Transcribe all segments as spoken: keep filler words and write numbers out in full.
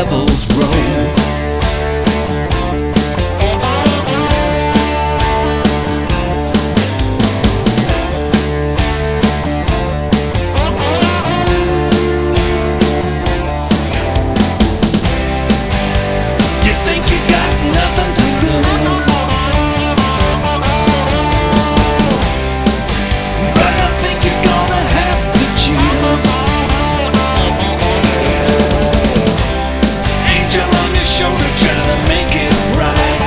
devil's road. You think you got nothing to lose, but I think you're gonna have to choose. Angel on your shoulder trying to make it right,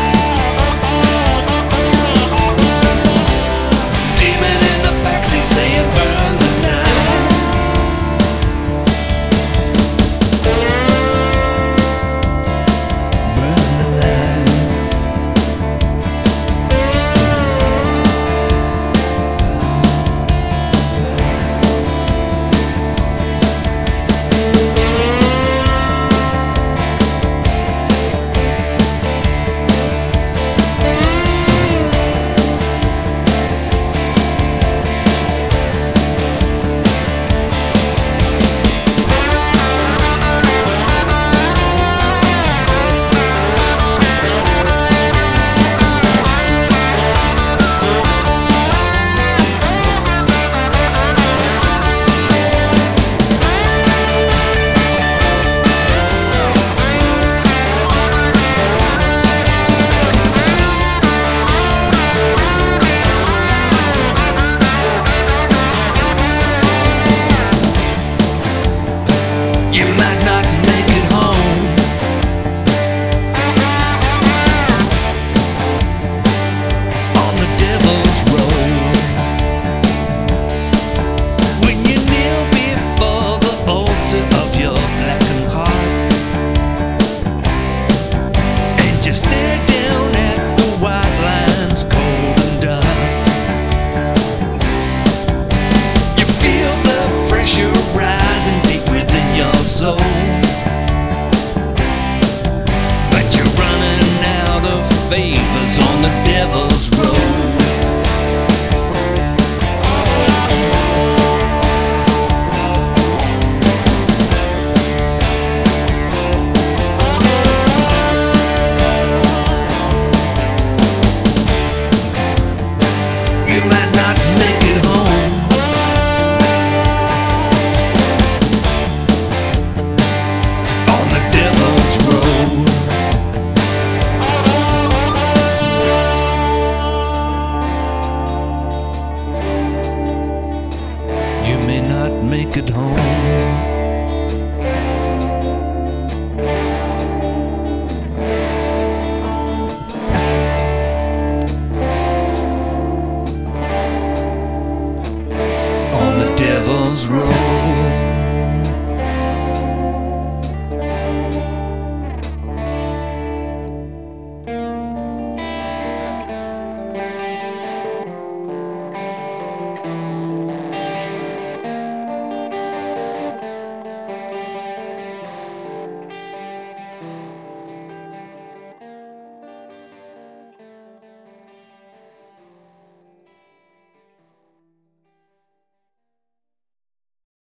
demon in the backseat saying burn the night. Burn the night. You might not make it home on the devil's road. When you kneel before the altar of your blackened heart, and you stare down at the white lines cold and dark, you feel the pressure rising deep within your soul, but you're running out of favors on the devil's road. You might not make it home on the devil's road. You may not make it home.